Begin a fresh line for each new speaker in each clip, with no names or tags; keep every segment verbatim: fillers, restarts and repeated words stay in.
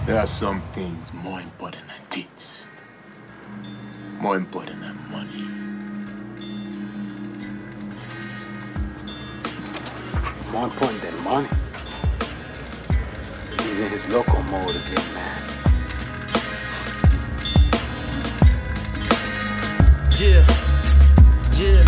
There are some things more important than tits. More important than money.
More important than money. He's in his local mode again, man.
Yeah, yeah,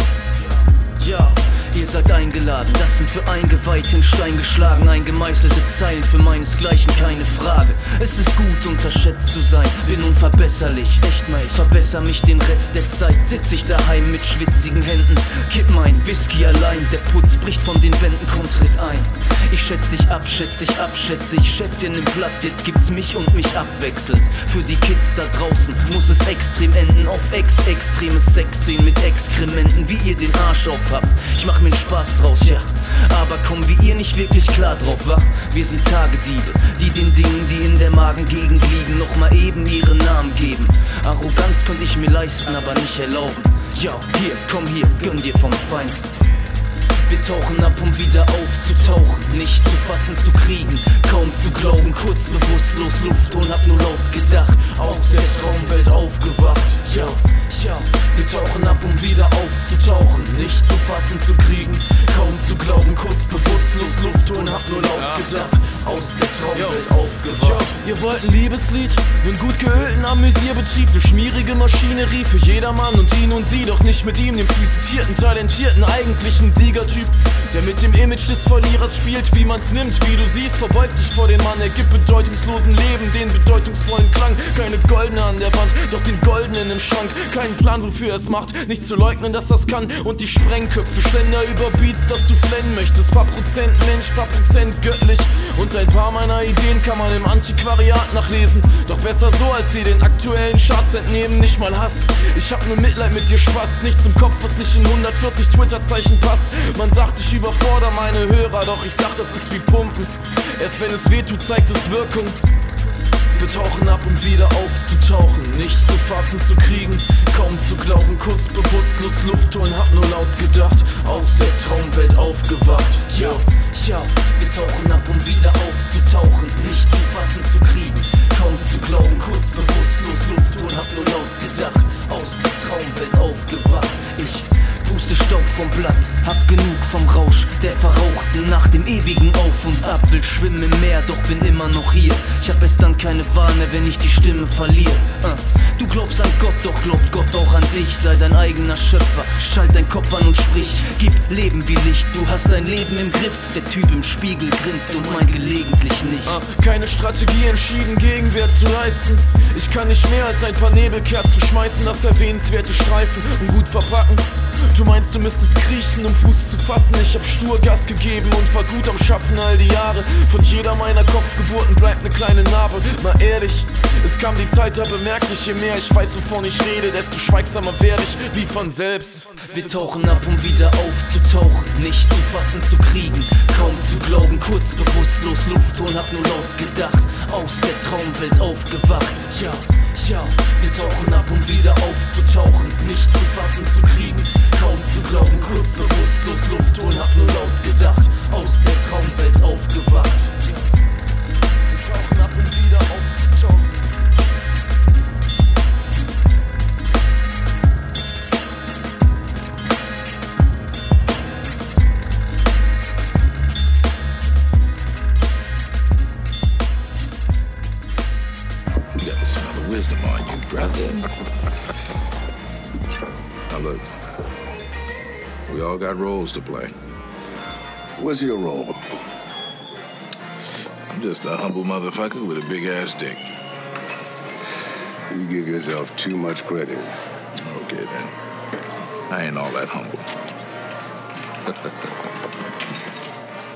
ja. Ihr seid eingeladen, das sind für Eingeweihte in Stein geschlagen, eingemeißelte Zeilen für meinesgleichen, keine Frage. Es ist gut, unterschätzt zu sein, bin unverbesserlich, echt mal, ich verbessere mich den Rest der Zeit. Sitz ich daheim mit schwitzigen Händen, kipp mein Whisky allein, der Putz bricht von den Wänden, komm, tritt ein. Ich schätz dich ab, schätz ich ab, schätze ich, Schätzchen im Platz, jetzt gibt's mich und mich abwechselnd. Für die Kids da draußen muss es extrem enden, auf ex-extremes Sexszenen mit Exkrementen, wie ihr den Arsch auf habt. Ich mach mir Spaß draus, ja, aber kommen wir ihr nicht wirklich klar drauf, wa? Wir sind Tagediebe, die den Dingen, die in der Magengegend liegen, noch mal eben ihren Namen geben. Arroganz könnte ich mir leisten, aber nicht erlauben. Ja, hier, komm hier, gönn dir vom Feinsten. Wir tauchen ab, um wieder aufzutauchen, nicht zu fassen, zu kriegen, kaum zu glauben, kurz bewusstlos Luft und hab nur laut gedacht, aus der Traumwelt aufgewacht. Ja, ja, wir tauchen ab, um wieder aufzutauchen, nicht zu fassen, zu kriegen, kaum zu glauben, kurz bewusstlos Luft und hab nur laut gedacht, aus der Traumwelt aufgewacht.
Yo, ihr wollt ein Liebeslied, nen gut geölten Amüsierbetrieb, ne schmierige Maschinerie für jedermann und ihn und sie, doch nicht mit ihm, dem viel zitierten, talentierten, eigentlichen Siegertyp, der mit dem Image des Verlierers spielt, wie man's nimmt, wie du siehst, verbeug dich vor dem Mann, er gibt bedeutungslosen Leben den bedeutungsvollen Klang, keine goldene an der Wand, doch den goldenen im Schrank, keinen Plan, wofür er es macht, nicht zu leugnen, dass das kann, und die Sprengköpfe, Ständer über Beats, dass du flennen möchtest, paar Prozent Mensch, paar Prozent göttlich, und ein paar meiner Ideen kann man im Antiquariat nachlesen, doch besser so, als sie den aktuellen Charts entnehmen, nicht mal Hass, ich hab nur Mitleid mit dir, Spaß, nichts im Kopf, was nicht in hundertvierzig Twitter-Zeichen passt, man sagt, ich überfordere meine Hörer, doch ich sag, das ist wie Pumpen, erst wenn es weh tut, zeigt es Wirkung. Wir tauchen ab, um wieder aufzutauchen, nicht zu fassen, zu kriegen, kaum zu glauben, kurz bewusstlos Luft holen, hab nur laut gedacht, aus der Traumwelt aufgewacht. Ja, ja, wir tauchen ab, um wieder aufzutauchen, nicht zu fassen, zu kriegen, kaum zu glauben, kurz bewusstlos Luft holen, hab nur laut gedacht, aus der Traumwelt aufgewacht. Ich puste Staub vom Blatt, hab genug vom Rausch der Verrauchten, nach dem ewigen Auf und Ab, will schwimmen im Meer, doch bin immer noch hier. Ich hab erst dann keine Wahl mehr, wenn ich die Stimme verliere. uh. Du glaubst an Gott, doch glaubt Gott auch an dich. Sei dein eigener Schöpfer, schalt dein Kopf an und sprich, gib Leben wie Licht, du hast dein Leben im Griff. Der Typ im Spiegel grinst und meint gelegentlich nicht. uh, Keine Strategie, entschieden Gegenwehr zu leisten. Ich kann nicht mehr als ein paar Nebelkerzen schmeißen, das erwähnenswerte Streifen und gut verpacken. Du meinst, du müsstest kriechen, um Fuß zu fassen. Ich hab stur Gas gegeben und war gut am Schaffen all die Jahre. Von jeder meiner Kopfgeburten bleibt ne kleine Narbe. Mal ehrlich, es kam die Zeit, da bemerkte ich, je mehr ich weiß, wovon ich rede, desto schweigsamer werde ich, wie von selbst.
Wir tauchen ab, um wieder aufzutauchen, nicht zu fassen, zu kriegen, kaum zu glauben, kurz bewusstlos Luft holen, hab nur laut gedacht, aus der Traumwelt aufgewacht. Ja, ja, wir tauchen ab, um wieder aufzutauchen, nicht zu fassen, zu kriegen, kaum zu glauben, kurz bewusstlos Luft holen, hab nur laut gedacht, aus der Traumwelt aufgewacht. Ja. Wir tauchen ab, um wieder aufzutauchen.
You got the smell of wisdom on you, brother. Now look, we all got roles to play.
What's your role?
I'm just a humble motherfucker with a big ass dick.
You give yourself too much credit.
Okay then. I ain't all that humble.